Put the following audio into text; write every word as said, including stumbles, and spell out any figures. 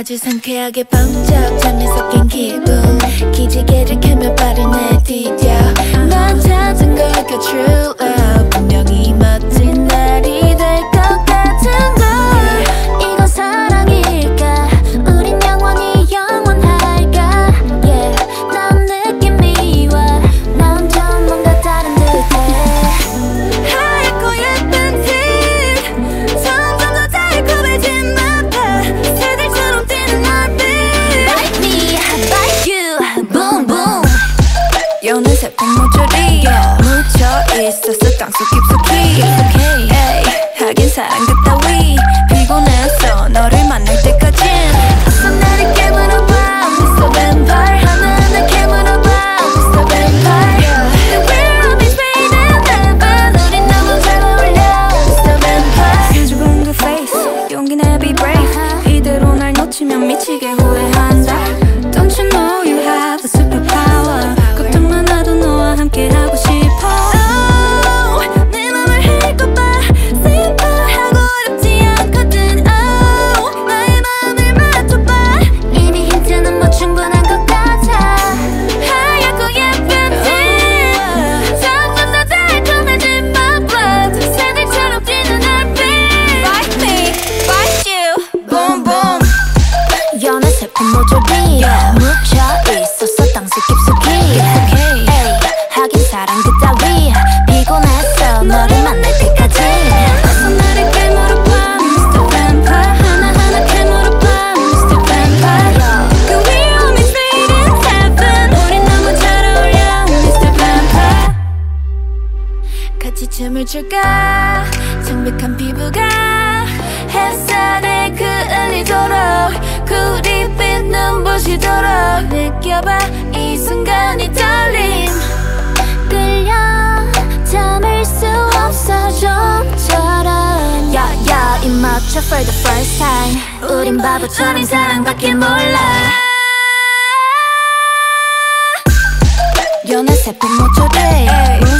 아주 상쾌하게 번쩍 잠에 섞인 기분 기지개를 켜며 발을 내디뎌 난 찾은 걸까 true love 분명히 멋진 날이 될 것 같은 걸 이건 사랑일까 우린 영원히 영원할까 yeah 난 느낌이 와 난 좀 뭔가 다른 듯해 하얗고 예쁜 티 점점 더 달콤해진 나파 새들처럼 뛰는 얼빛 Bite me, bite you, boom boom 연애 세포 모조리 묻혀 있었어 땅속 깊숙이 에이 하긴 사랑 그따위 피곤했어 너를 만날 때까진 어서 나를 깨물어봐 미스터 Vampire 하나하나 깨물어봐 미스터 Vampire We're always waiting heaven 우린 너무 잘 어울려 미스터 Vampire 수줍은 그 face 용기 내 be brave 이대로 날 놓치면 미치게 후회한다 Don't you know you have a superpower 걱정만 하도 너와 함께 하고 싶어 oh, 내 맘을 읽어봐 simple 어렵지 않거든 oh, 나의 마음을 맞춰봐 이미 힌트는 뭐 충분한 것 같아 하얗고 예쁜 티 점점 더 달콤해진 my blood 새들처럼 뛰는 얼빛 Bite me, bite you, boom boom 연애 세포 모조리 묻혀 있었어 땅속 깊숙이 에이 하긴 사랑 그따위 피곤했어 너를 만날 때까지 어서 나를 깨물어봐 미스터 Vampire 하나하나 깨물어봐 미스터 Vampire We're always waiting heaven 우린 너무 잘 어울려 미스터 Vampire 같이 춤을 출까 창백한 피부가 햇살에 그을리도록 구릿빛 눈부시도록 느껴봐 이 순간이 떨림 끌려 참을 수 없어 좀처럼 야야 입 맞춰 for the first time 우린 바보처럼 사랑밖에 몰라 연애 세포 모조리